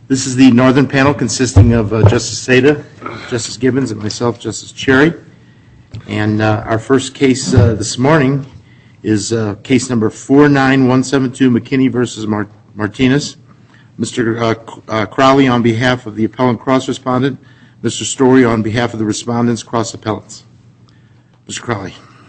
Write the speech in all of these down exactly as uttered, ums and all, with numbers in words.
This is the Northern panel consisting of uh, Justice Seda, Justice Gibbons, and myself, Justice Cherry. And uh, our first case uh, this morning is uh, case number four nine one seven two, McKinney versus Mar- Martinez. Mister Uh, uh, Crowley on behalf of the appellant cross-respondent, Mister Story on behalf of the respondents cross-appellants. Mister Crowley.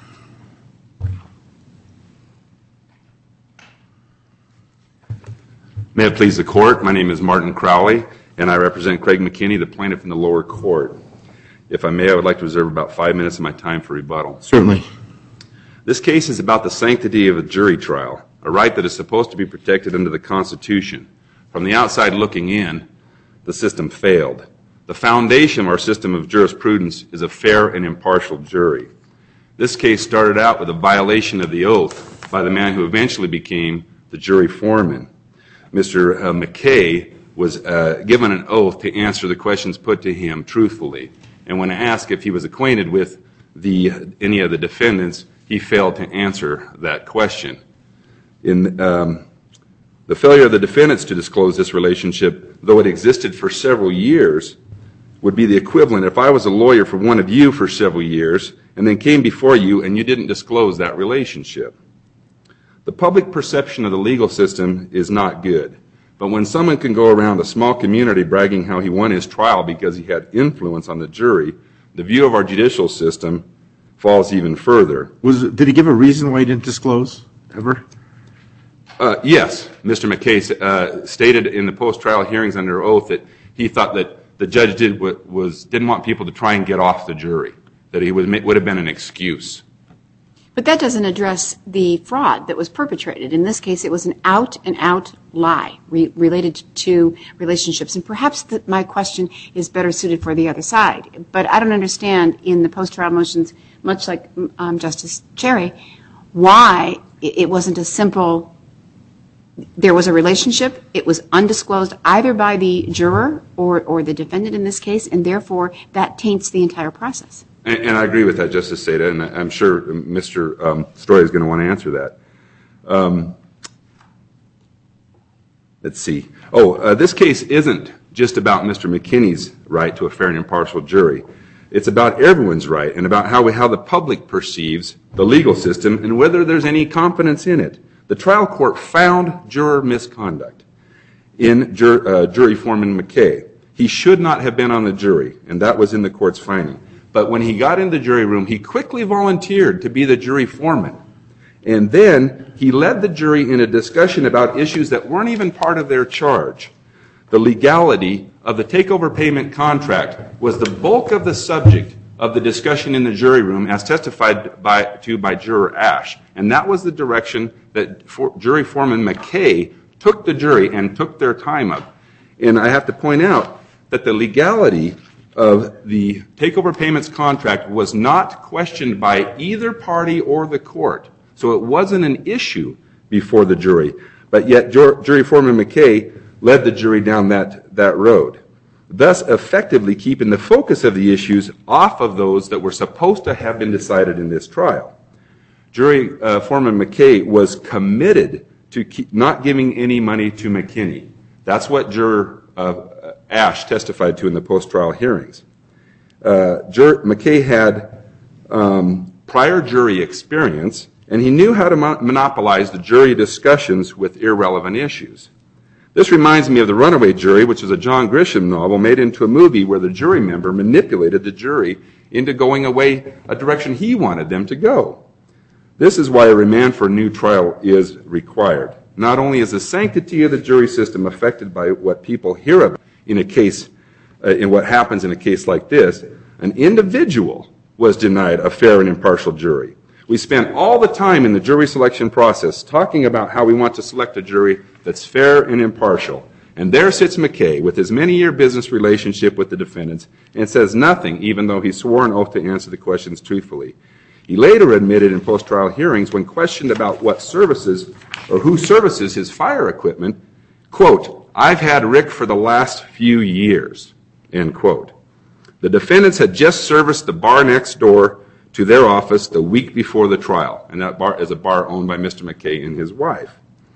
May it please the court, my name is Martin Crowley, and I represent Craig McKinney, the plaintiff in the lower court. If I may, I would like to reserve about five minutes of my time for rebuttal. Certainly. This case is about the sanctity of a jury trial, a right that is supposed to be protected under the Constitution. From the outside looking in, the system failed. The foundation of our system of jurisprudence is a fair and impartial jury. This case started out with a violation of the oath by the man who eventually became the jury foreman. Mister Uh, McKay was uh, given an oath to answer the questions put to him truthfully. And when asked if he was acquainted with the, any of the defendants, he failed to answer that question. In um, the failure of the defendants to disclose this relationship, though it existed for several years, would be the equivalent if I was a lawyer for one of you for several years and then came before you and you didn't disclose that relationship. The public perception of the legal system is not good, but when someone can go around a small community bragging how he won his trial because he had influence on the jury, the view of our judicial system falls even further. Was did he give a reason why he didn't disclose ever? Uh, yes, Mister McKay uh, stated in the post-trial hearings under oath that he thought that the judge did what was didn't want people to try and get off the jury, that he would would have been an excuse. But that doesn't address the fraud that was perpetrated. In this case, it was an out-and-out lie re- related to relationships. And perhaps the, my question is better suited for the other side. But I don't understand in the post-trial motions, much like um, Justice Cherry, why it, it wasn't a simple, there was a relationship, it was undisclosed either by the juror or, or the defendant in this case, and therefore that taints the entire process. And, and I agree with that, Justice Seda, and I'm sure Mister Um, Story is going to want to answer that. Um, let's see. Oh, uh, this case isn't just about Mister McKinney's right to a fair and impartial jury. It's about everyone's right and about how we, how the public perceives the legal system and whether there's any confidence in it. The trial court found juror misconduct in jur, uh, jury foreman McKay. He should not have been on the jury, and that was in the court's finding. But when he got in the jury room, he quickly volunteered to be the jury foreman. And then he led the jury in a discussion about issues that weren't even part of their charge. The legality of the takeover payment contract was the bulk of the subject of the discussion in the jury room as testified by, to by Juror Ash. And that was the direction that for, jury foreman McKay took the jury and took their time up. And I have to point out that the legality of the takeover payments contract was not questioned by either party or the court. So it wasn't an issue before the jury. But yet jur- jury foreman McKay led the jury down that, that road, thus effectively keeping the focus of the issues off of those that were supposed to have been decided in this trial. Jury uh, foreman McKay was committed to keep not giving any money to McKinney. That's what juror uh, Ash testified to in the post-trial hearings. Uh, juror, McKay had um, prior jury experience, and he knew how to mo- monopolize the jury discussions with irrelevant issues. This reminds me of The Runaway Jury, which is a John Grisham novel made into a movie where the jury member manipulated the jury into going away a direction he wanted them to go. This is why a remand for a new trial is required. Not only is the sanctity of the jury system affected by what people hear about in a case, uh, in what happens in a case like this, an individual was denied a fair and impartial jury. We spent all the time in the jury selection process talking about how we want to select a jury that's fair and impartial. And there sits McKay with his many-year business relationship with the defendants and says nothing, even though he swore an oath to answer the questions truthfully. He later admitted in post-trial hearings when questioned about what services or who services his fire equipment, quote, "I've had Rick for the last few years," end quote. The defendants had just serviced the bar next door to their office the week before the trial, and that bar is a bar owned by Mister McKay and his wife.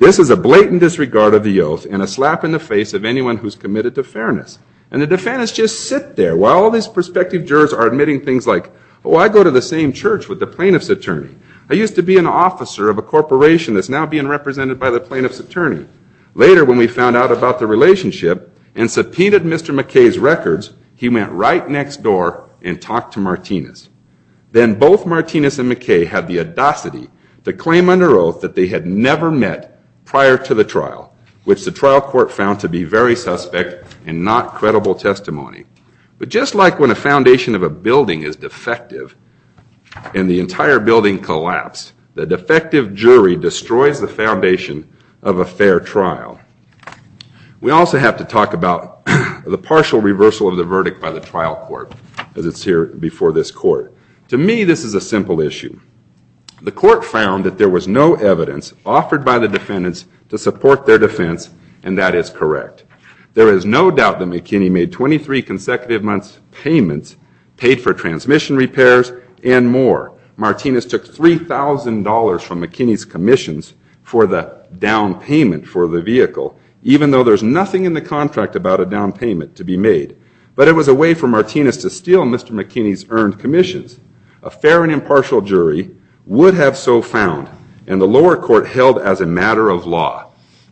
This is a blatant disregard of the oath and a slap in the face of anyone who's committed to fairness. And the defendants just sit there while all these prospective jurors are admitting things like, oh, I go to the same church with the plaintiff's attorney. I used to be an officer of a corporation that's now being represented by the plaintiff's attorney. Later, when we found out about the relationship and subpoenaed Mister McKay's records, he went right next door and talked to Martinez. Then both Martinez and McKay had the audacity to claim under oath that they had never met prior to the trial, which the trial court found to be very suspect and not credible testimony. But just like when a foundation of a building is defective and the entire building collapsed, the defective jury destroys the foundation of a fair trial. We also have to talk about the partial reversal of the verdict by the trial court, as it's here before this court. To me, this is a simple issue. The court found that there was no evidence offered by the defendants to support their defense, and that is correct. There is no doubt that McKinney made twenty-three consecutive months payments, paid for transmission repairs, and more. Martinez took three thousand dollars from McKinney's commissions for the down payment for the vehicle, even though there's nothing in the contract about a down payment to be made. But it was a way for Martinez to steal Mister McKinney's earned commissions. A fair and impartial jury would have so found, and the lower court held as a matter of law.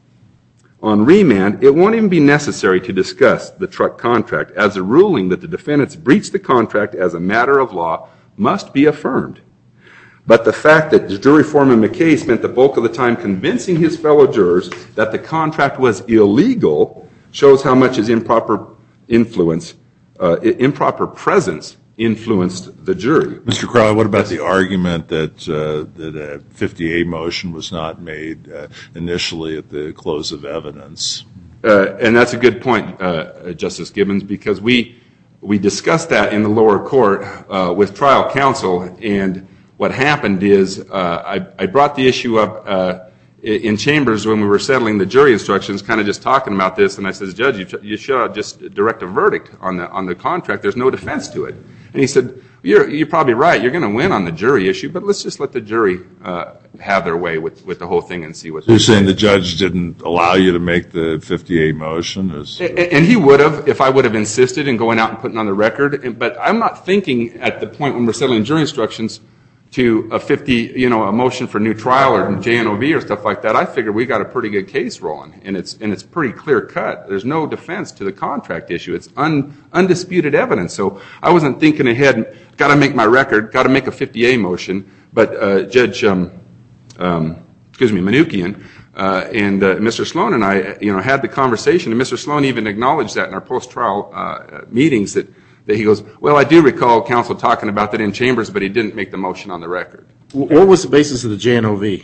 On remand, it won't even be necessary to discuss the truck contract, as a ruling that the defendants breached the contract as a matter of law must be affirmed. But the fact that the jury foreman McKay spent the bulk of the time convincing his fellow jurors that the contract was illegal shows how much his improper influence, uh, improper presence influenced the jury. Mister Crowley, what about the argument that uh, that a fifty A motion was not made uh, initially at the close of evidence? Uh, and that's a good point, uh, Justice Gibbons, because we we discussed that in the lower court uh, with trial counsel, and what happened is uh, I, I brought the issue up uh, in chambers when we were settling the jury instructions, kind of just talking about this, and I said, Judge, you, you should just direct a verdict on the on the contract. There's no defense to it. And he said, you're, you're probably right. You're going to win on the jury issue, but let's just let the jury uh, have their way with, with the whole thing and see what You're saying the judge didn't allow you to make the fifty A motion? As, and, and he would have if I would have insisted in going out and putting on the record. But I'm not thinking at the point when we're settling jury instructions to a fifty, you know, a motion for new trial or J N O V or stuff like that. I figured we got a pretty good case rolling, and it's and it's pretty clear cut. There's no defense to the contract issue. It's un, undisputed evidence. So I wasn't thinking ahead. Got to make my record. Got to make a fifty A motion. But uh, Judge, um, um, excuse me, Manukian uh, and uh, Mister Sloan and I, you know, had the conversation, and Mister Sloan even acknowledged that in our post-trial uh, meetings that. That he goes, well, I do recall counsel talking about that in chambers, but he didn't make the motion on the record. What was the basis of the J N O V?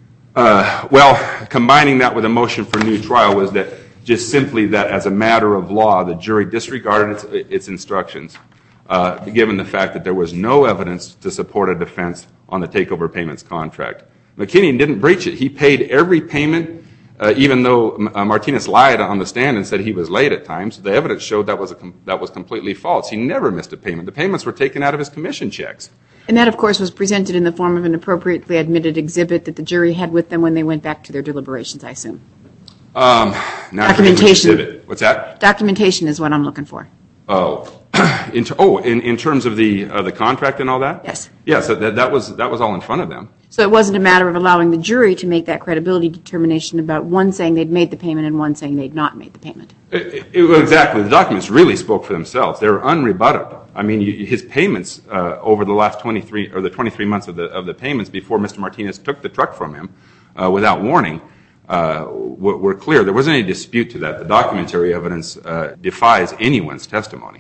Uh, well, combining that with a motion for new trial was that just simply that as a matter of law, the jury disregarded its, its instructions, uh, given the fact that there was no evidence to support a defense on the takeover payments contract. McKinney didn't breach it. He paid every payment. Uh, even though uh, Martinez lied on the stand and said he was late at times, the evidence showed that was a com- that was completely false. He never missed a payment. The payments were taken out of his commission checks. And that, of course, was presented in the form of an appropriately admitted exhibit that the jury had with them when they went back to their deliberations, I assume. Um, now Documentation. What's that? Documentation is what I'm looking for. Oh, in ter- oh, in, in terms of the uh, the contract and all that? Yes. Yes, that, that, that was that was all in front of them. So it wasn't a matter of allowing the jury to make that credibility determination about one saying they'd made the payment and one saying they'd not made the payment. It, it, it, exactly. The documents really spoke for themselves. They were unrebutted. I mean, you, his payments uh, over the last twenty-three or the twenty-three months of the of the payments before Mister Martinez took the truck from him uh, without warning uh, were, were clear. There wasn't any dispute to that. The documentary evidence uh, defies anyone's testimony.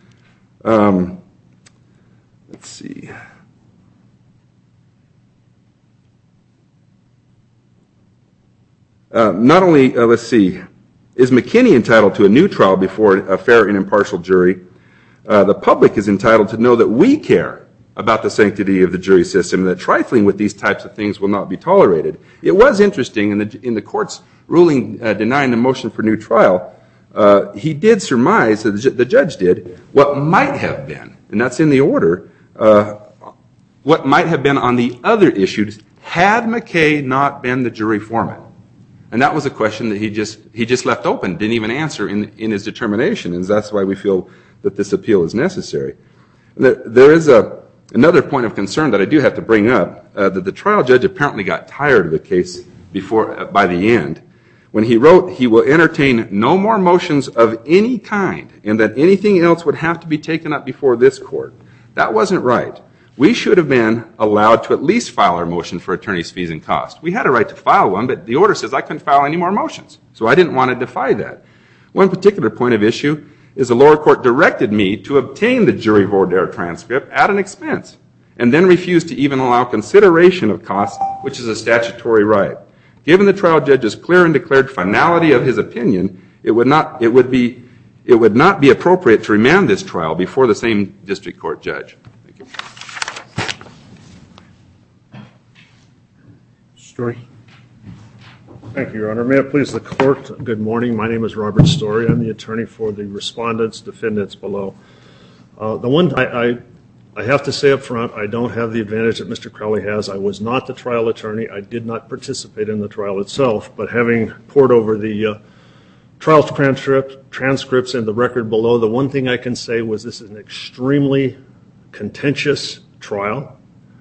Um, let's see. Uh, not only, uh, let's see, is McKinney entitled to a new trial before a fair and impartial jury? Uh, the public is entitled to know that we care about the sanctity of the jury system and that trifling with these types of things will not be tolerated. It was interesting in the, in the court's ruling uh, denying the motion for new trial, uh, he did surmise, the, the judge did, what might have been, and that's in the order, uh, what might have been on the other issues had McKay not been the jury foreman. And that was a question that he just he just left open, didn't even answer in, in his determination, and that's why we feel that this appeal is necessary. There, there is a, another point of concern that I do have to bring up, uh, that the trial judge apparently got tired of the case before uh, by the end, when he wrote, he will entertain no more motions of any kind, and that anything else would have to be taken up before this court. That wasn't right. We should have been allowed to at least file our motion for attorney's fees and costs. We had a right to file one, but the order says I couldn't file any more motions. So I didn't want to defy that. One particular point of issue is the lower court directed me to obtain the jury voir dire transcript at an expense, and then refused to even allow consideration of costs, which is a statutory right. Given the trial judge's clear and declared finality of his opinion, it would not, it would be, it would not be appropriate to remand this trial before the same district court judge. Thank you. Story. Thank you, Your Honor. May it please the court, good morning. My name is Robert Story. I'm the attorney for the respondents, defendants below. Uh, the one I, I, I have to say up front, I don't have the advantage that Mister Crowley has. I was not the trial attorney. I did not participate in the trial itself, but having pored over the uh, trial transcript, transcripts and the record below, the one thing I can say was this is an extremely contentious trial.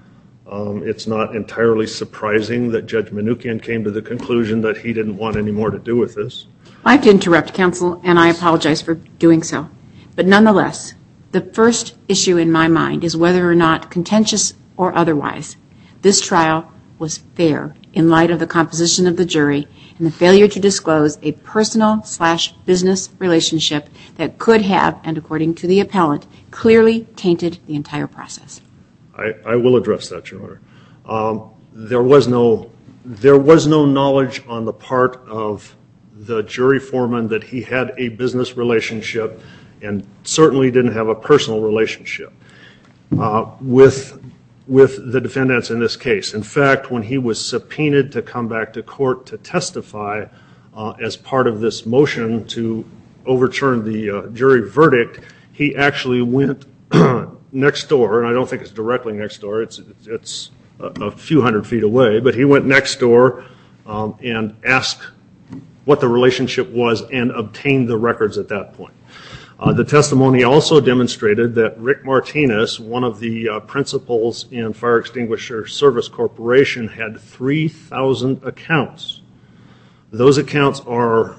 Um, it's not entirely surprising that Judge Manoukian came to the conclusion that he didn't want any more to do with this. I have to interrupt, counsel, and I apologize for doing so. But nonetheless, the first issue in my mind is whether or not, contentious or otherwise, this trial was fair in light of the composition of the jury and the failure to disclose a personal slash business relationship that could have, and according to the appellant, clearly tainted the entire process. I, I will address that, Your Honor. Um, there was no, there was no knowledge on the part of the jury foreman that he had a business relationship, and certainly didn't have a personal relationship uh, with with the defendants in this case. In fact, when he was subpoenaed to come back to court to testify uh, as part of this motion to overturn the uh, jury verdict, he actually went next door, and I don't think it's directly next door, it's, it's a, a few hundred feet away, but he went next door um, and asked what the relationship was and obtained the records at that point. Uh, the testimony also demonstrated that Rick Martinez, one of the uh, principals in Fire Extinguisher Service Corporation, had three thousand accounts. Those accounts are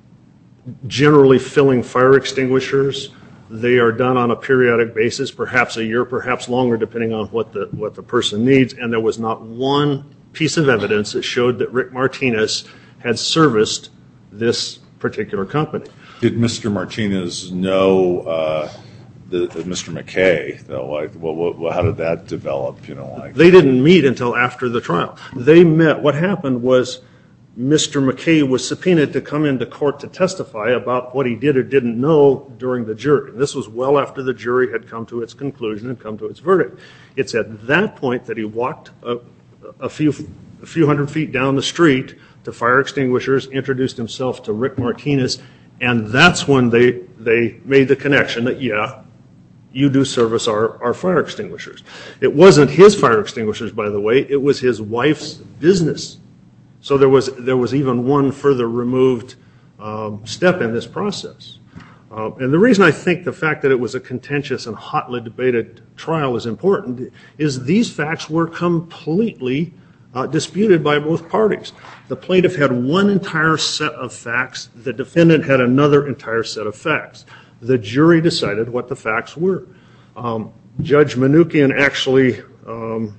generally filling fire extinguishers. They are done on a periodic basis, perhaps a year, perhaps longer, depending on what the what the person needs. And there was not one piece of evidence that showed that Rick Martinez had serviced this particular company. Did Mister Martinez know uh, the, the Mister McKay, though? Like, well, what, how did that develop? You know, like they didn't meet until after the trial. They met. What happened was Mister McKay was subpoenaed to come into court to testify about what he did or didn't know during the jury. And this was well after the jury had come to its conclusion and come to its verdict. It's at that point that he walked a, a few a few hundred feet down the street to fire extinguishers, introduced himself to Rick Martinez, and that's when they they made the connection that, yeah, you do service our, our fire extinguishers. It wasn't his fire extinguishers, by the way. It was his wife's business. So there was there was even one further removed um, step in this process. Uh, and the reason I think the fact that it was a contentious and hotly debated trial is important is these facts were completely uh, disputed by both parties. The plaintiff had one entire set of facts. The defendant had another entire set of facts. The jury decided what the facts were. Um, Judge Manoukian actually um,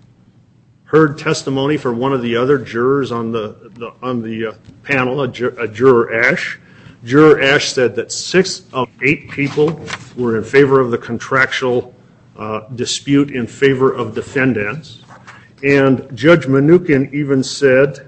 heard testimony for one of the other jurors on the, the on the uh, panel, a, ju- a juror Ash. Juror Ash said that six of eight people were in favor of the contractual uh, dispute in favor of defendants. And Judge Manoukian even said,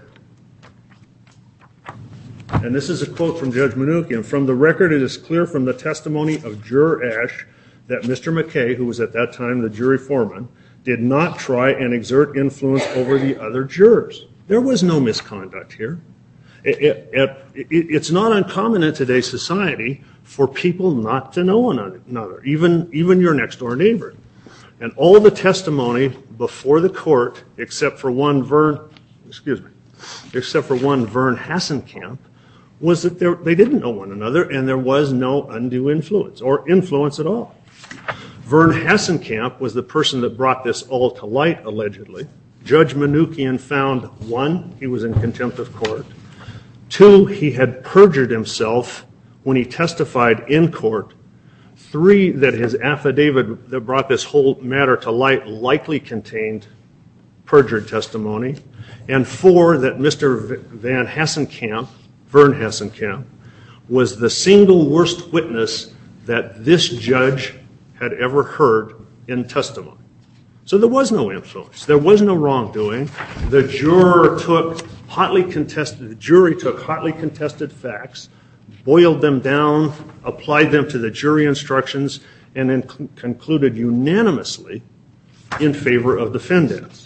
and this is a quote from Judge Manoukian, "From the record, it is clear from the testimony of Juror Ash that Mister McKay, who was at that time the jury foreman, did not try and exert influence over the other jurors." There was no misconduct here. It, it, it, it's not uncommon in today's society for people not to know one another, even, even your next-door neighbor. And all the testimony before the court, except for one Vern, excuse me, except for one, Vern Hassenkamp, was that they didn't know one another and there was no undue influence or influence at all. Vern Hassenkamp was the person that brought this all to light, allegedly. Judge Manoukian found, one, he was in contempt of court. Two, he had perjured himself when he testified in court. Three, that his affidavit that brought this whole matter to light likely contained perjured testimony. And four, that Mister Van Hassenkamp, Vern Hassenkamp, was the single worst witness that this judge had ever heard in testimony. So there was no influence. There was no wrongdoing. The juror took hotly contested, the jury took hotly contested facts, boiled them down, applied them to the jury instructions, and then con- concluded unanimously in favor of defendants.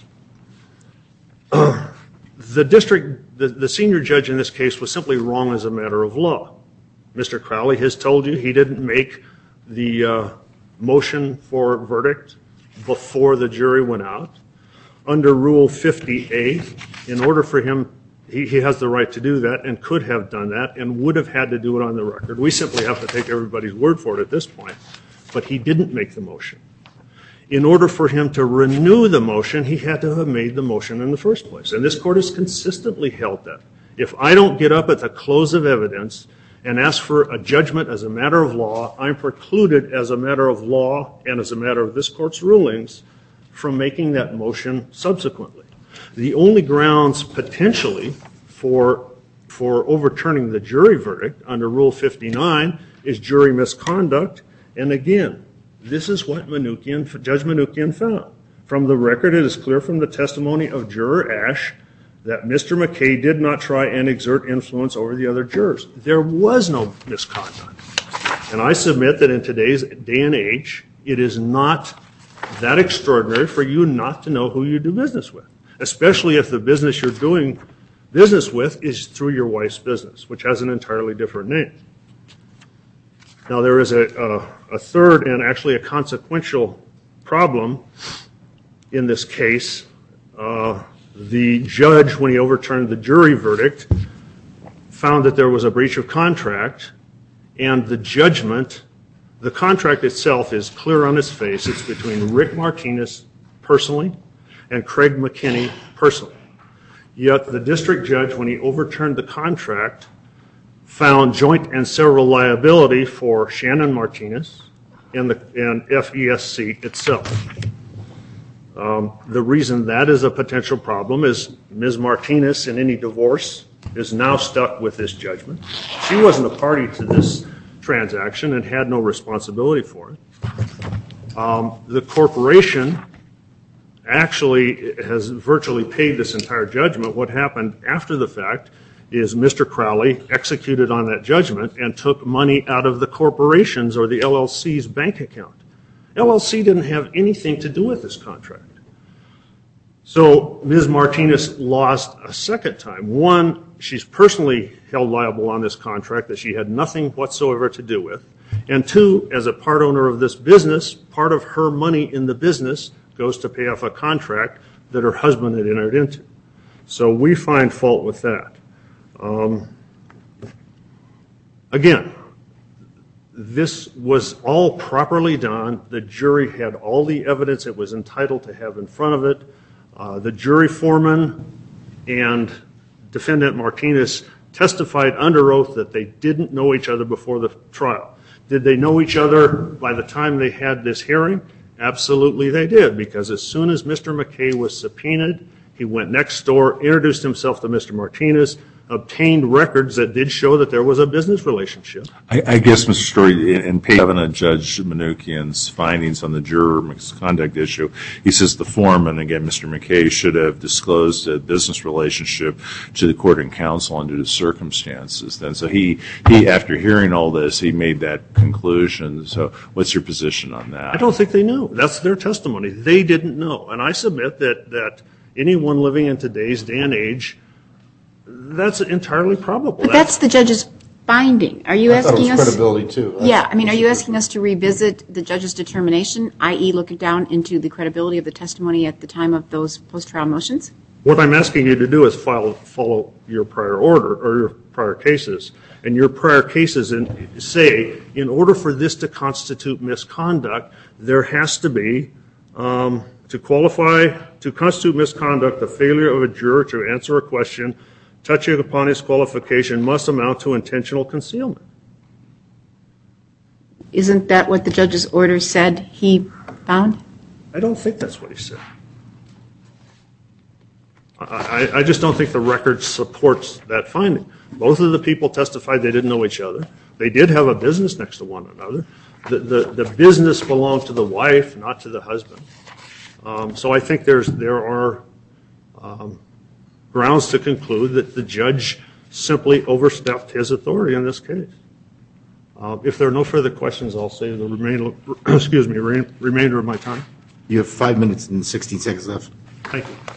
Uh, the district, the, the senior judge in this case was simply wrong as a matter of law. Mister Crowley has told you he didn't make the uh, motion for verdict before the jury went out. Under Rule fifty A, in order for him, he, he has the right to do that and could have done that and would have had to do it on the record. We simply have to take everybody's word for it at this point. But he didn't make the motion. In order for him to renew the motion, he had to have made the motion in the first place. And this court has consistently held that. If I don't get up at the close of evidence and ask for a judgment as a matter of law, I'm precluded as a matter of law and as a matter of this court's rulings from making that motion subsequently. The only grounds potentially for, for overturning the jury verdict under Rule fifty-nine is jury misconduct. And again, this is what Manoukian, Judge Manoukian found. From the record, it is clear from the testimony of Juror Ash that Mister McKay did not try and exert influence over the other jurors. There was no misconduct. And I submit that in today's day and age, it is not that extraordinary for you not to know who you do business with, especially if the business you're doing business with is through your wife's business, which has an entirely different name. Now, there is a, a, a third and actually a consequential problem in this case. Uh, the judge, when he overturned the jury verdict, found that there was a breach of contract, and the judgment, the contract itself is clear on its face. It's between Rick Martinez personally and Craig McKinney personally. Yet the district judge, when he overturned the contract, found joint and several liability for Shannon Martinez and, the, and F E S C itself. Um, the reason that is a potential problem is Miz Martinez, in any divorce, is now stuck with this judgment. She wasn't a party to this transaction and had no responsibility for it. Um, the corporation actually has virtually paid this entire judgment. What happened after the fact is Mister Crowley executed on that judgment and took money out of the corporation's or the L L C's bank account. L L C didn't have anything to do with this contract. So Miz Martinez lost a second time. One, she's personally held liable on this contract that she had nothing whatsoever to do with. And two, as a part owner of this business, part of her money in the business goes to pay off a contract that her husband had entered into. So we find fault with that. Um, again, this was all properly done. The jury had all the evidence it was entitled to have in front of it. Uh, the jury foreman and defendant Martinez testified under oath that they didn't know each other before the trial. Did they know each other by the time they had this hearing? Absolutely they did, because as soon as Mister McKay was subpoenaed, he went next door, introduced himself to Mister Martinez, obtained records that did show that there was a business relationship. I, I guess, Mister Story, in, in page seven of Judge Manoukian's findings on the juror misconduct issue, he says the foreman, again, Mister McKay, should have disclosed a business relationship to the court and counsel under the circumstances. Then, so he, he, after hearing all this, he made that conclusion. So what's your position on that? I don't think they knew. That's their testimony. They didn't know. And I submit that, that anyone living in today's day and age, that's entirely probable. But that's the judge's finding. Are you I thought asking it was us? credibility too. That's Yeah, I mean, are you asking us to revisit the judge's determination, that is looking down into the credibility of the testimony at the time of those post-trial motions? What I'm asking you to do is follow, follow your prior order or your prior cases. And your prior cases in, say, in order for this to constitute misconduct, there has to be, um, to qualify, to constitute misconduct, the failure of a juror to answer a question touching upon his qualification must amount to intentional concealment. Isn't that what the judge's order said he found? I don't think that's what he said. I, I just don't think the record supports that finding. Both of the people testified they didn't know each other. They did have a business next to one another. The, the, the business belonged to the wife, not to the husband. Um, so I think there's, there are um, grounds to conclude that the judge simply overstepped his authority in this case. Uh, if there are no further questions, I'll save the remainder, excuse me, re- remainder of my time. You have five minutes and sixteen seconds left. Thank you.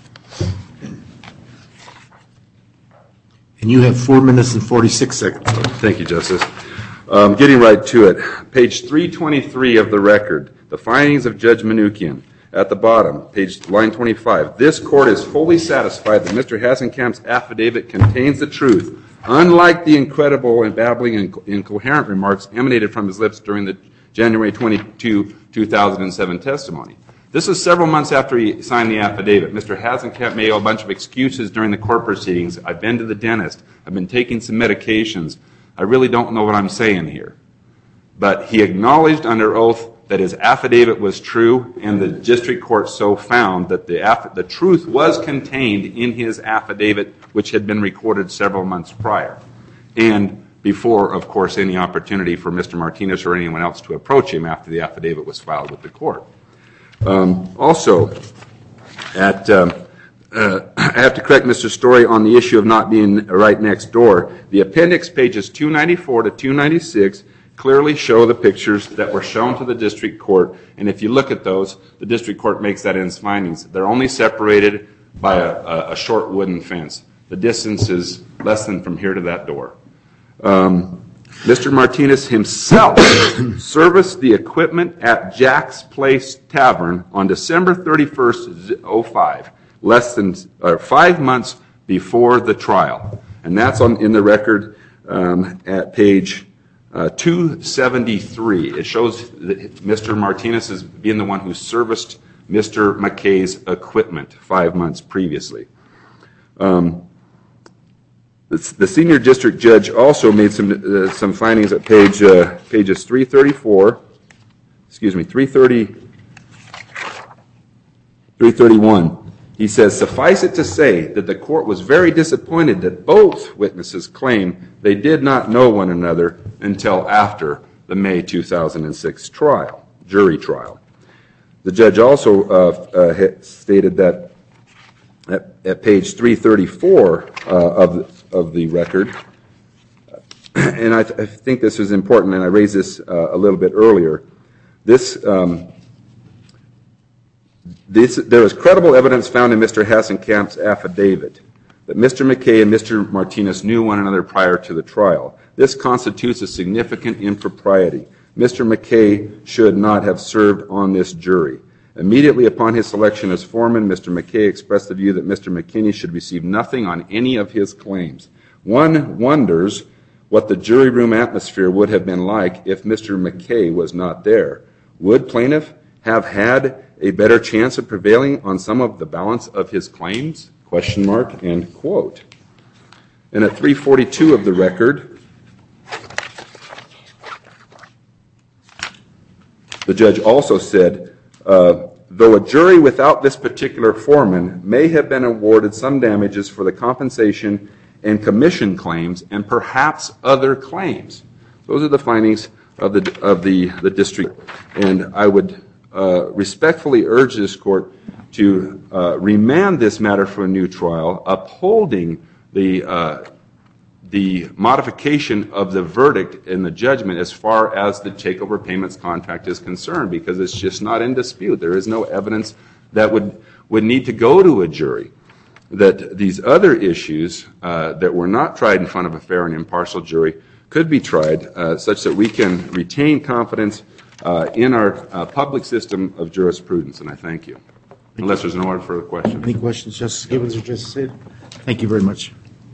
And you have four minutes and forty-six seconds. Thank you, Justice. Um, getting right to it, page three twenty-three of the record, the findings of Judge Manoukian. At the bottom, page line twenty-five, this court is fully satisfied that Mister Hasenkamp's affidavit contains the truth, unlike the incredible and babbling and incoherent remarks emanated from his lips during the January twenty-second, two thousand seven testimony. This is several months after he signed the affidavit. Mister Hasenkamp made a bunch of excuses during the court proceedings. I've been to the dentist. I've been taking some medications. I really don't know what I'm saying here. But he acknowledged under oath that his affidavit was true, and the district court so found that the, aff- the truth was contained in his affidavit, which had been recorded several months prior. And before, of course, any opportunity for Mister Martinez or anyone else to approach him after the affidavit was filed with the court. Um, also, at, um, uh, I have to correct Mister Story on the issue of not being right next door. The appendix, pages two ninety-four to two ninety-six, clearly show the pictures that were shown to the district court. And if you look at those, the district court makes that in its findings. They're only separated by a, a short wooden fence. The distance is less than from here to that door. Um, Mister Martinez himself serviced the equipment at Jack's Place Tavern on December thirty-first, oh five, less than uh, five months before the trial. And that's on in the record um, at page uh, two seventy-three. It shows that Mister Martinez is being the one who serviced Mister McKay's equipment five months previously. Um, The senior district judge also made some uh, some findings at page uh, pages three thirty-four, excuse me, three thirty, three thirty-one. He says, suffice it to say that the court was very disappointed that both witnesses claim they did not know one another until after the May two thousand six trial, jury trial. The judge also uh, uh, stated that at, at page three thirty-four uh, of the of the record, and I, th- I think this is important, and I raised this uh, a little bit earlier. This, um, this, there is credible evidence found in Mister Hasenkamp's affidavit that Mister McKay and Mister Martinez knew one another prior to the trial. This constitutes a significant impropriety. Mister McKay should not have served on this jury. Immediately upon his selection as foreman, Mister McKay expressed the view that Mister McKinney should receive nothing on any of his claims. One wonders what the jury room atmosphere would have been like if Mister McKay was not there. Would plaintiff have had a better chance of prevailing on some of the balance of his claims? Question mark, end quote. And at three forty-two of the record, the judge also said, Uh, though a jury without this particular foreman may have been awarded some damages for the compensation and commission claims and perhaps other claims. Those are the findings of the of the, the district. And I would uh, respectfully urge this court to uh, remand this matter for a new trial, upholding the uh, the modification of the verdict in the judgment as far as the takeover payments contract is concerned, because it's just not in dispute. There is no evidence that would, would need to go to a jury. That these other issues uh, that were not tried in front of a fair and impartial jury could be tried uh, such that we can retain confidence uh, in our uh, public system of jurisprudence. And I thank you. unless there's no other further questions. Any questions, Justice Gibbons or Justice Sada? Thank you very much.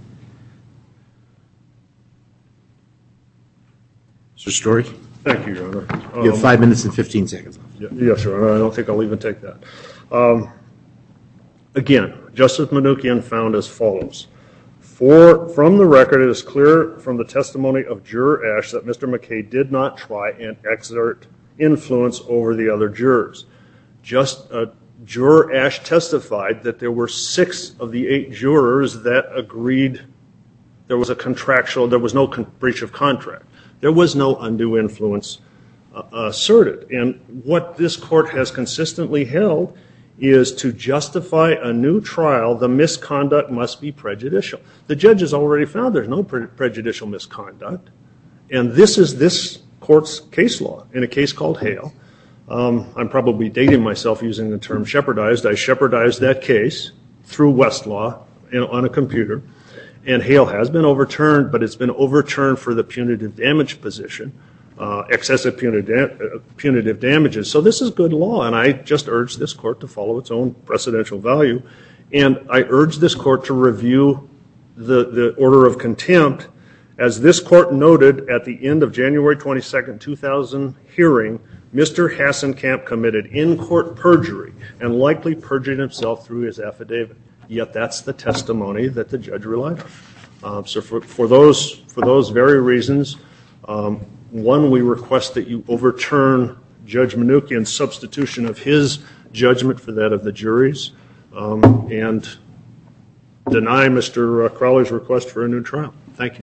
Mister Story, Thank you, Your Honor. you have Um, five minutes and fifteen seconds left. y- Yes, Your Honor, I don't think I'll even take that. Um, Again, Justice Manoukian found as follows. For, from the record, it is clear from the testimony of Juror Ash that Mister McKay did not try and exert influence over the other jurors. Just, uh, Juror Ash testified that there were six of the eight jurors that agreed there was a contractual, there was no con- breach of contract. There was no undue influence uh, asserted. And what this court has consistently held is to justify a new trial, the misconduct must be prejudicial. The judge has already found there's no pre- prejudicial misconduct, and this is this court's case law in a case called Hale. Um, I'm probably dating myself using the term shepherdized. I shepherdized that case through Westlaw in, on a computer, and Hale has been overturned, but it's been overturned for the punitive damage position. Uh, excessive punitive, uh, punitive damages. So this is good law, and I just urge this court to follow its own precedential value. And I urge this court to review the, the order of contempt. As this court noted at the end of January twenty-second, two thousand hearing, Mister Hassenkamp committed in-court perjury and likely perjured himself through his affidavit. Yet that's the testimony that the judge relied on. Uh, so for, for, those, for those very reasons, um, one, we request that you overturn Judge Manoukian's substitution of his judgment for that of the jury's, um, and deny Mister Crowley's request for a new trial. Thank you.